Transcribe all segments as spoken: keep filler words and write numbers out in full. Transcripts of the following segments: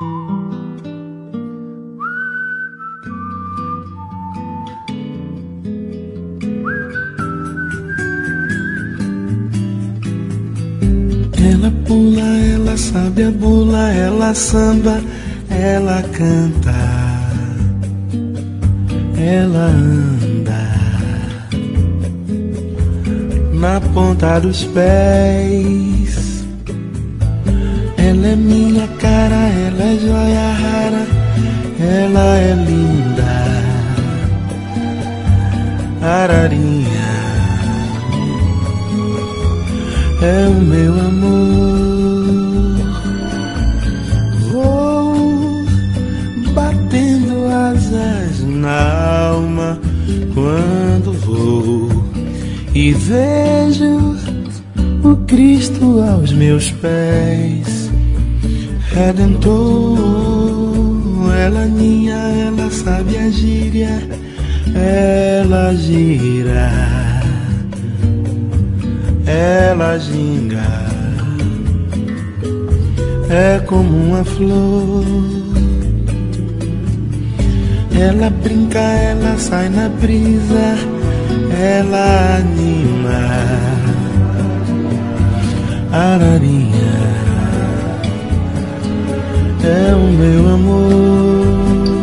Ela pula, ela sabe a bula, ela samba, ela canta, ela anda na ponta dos pés. Ela é minha cara, ela é joia rara, ela é linda, ararinha. É o meu amor. Vou batendo asas na alma quando vou e vejo o Cristo aos meus pés. Redentor, ela ninha, ela sabe a gíria, ela gira, ela ginga, é como uma flor. Ela brinca, ela sai na brisa, ela anima, ararinha, é o meu amor.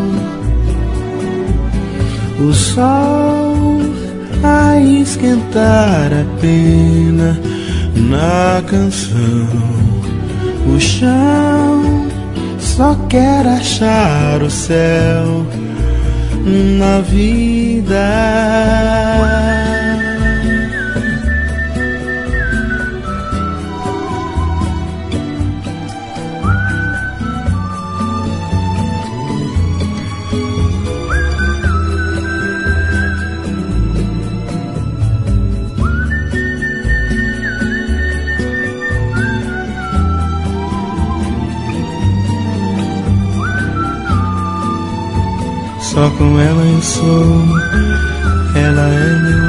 O sol a esquentar a pena na canção, o chão só quer achar o céu na vida. Só com ela eu sou, ela é meu